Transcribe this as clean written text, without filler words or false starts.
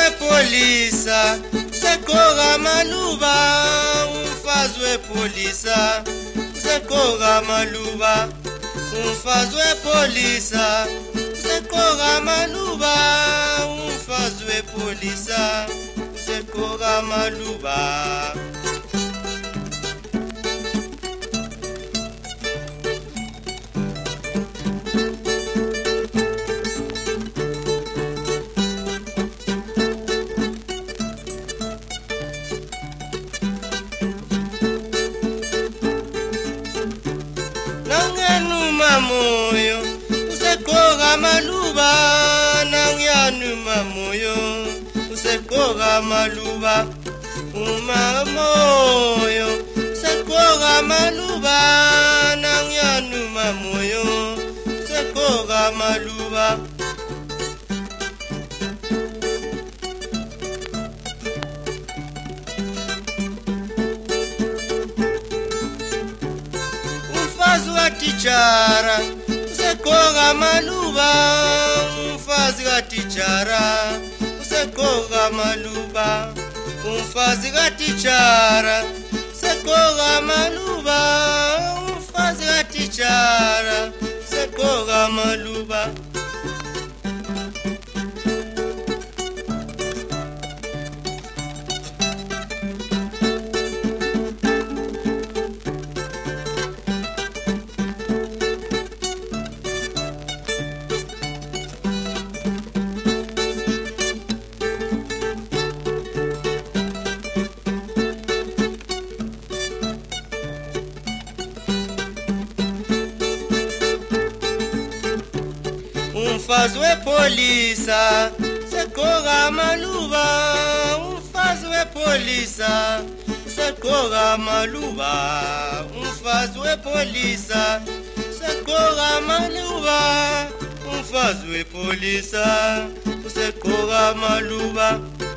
polisa sekora maluba, umfazwe polisa sekora maluba, umfazwe polisa sekora maluba, umfazwe polisa sekora maluba. Moyo usekora maluba, nangiyanuma moyo usekora maluba, moyo usekora maluba, nangiyanuma moyo usekora maluba. Umfazi wa tichara usekora maluba, umfazi wa tichara usekora maluba, umfazi wa tichara usekora maluba, umfazi wa tichara usekora maluba. Umfazwe polisa sekora maluba, umfazwe polisa sekora maluba, umfazwe polisa sekora maluba, umfazwe polisa sekora maluba.